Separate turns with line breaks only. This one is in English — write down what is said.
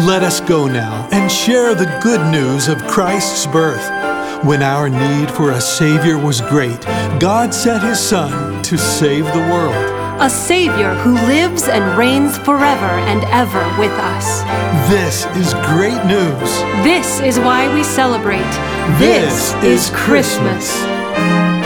Let us go now and share the good news of Christ's birth. When our need for a Savior was great, God sent His Son to save the world.
A Savior who lives and reigns forever and ever with us.
This is great news.
This is why we celebrate.
This is Christmas.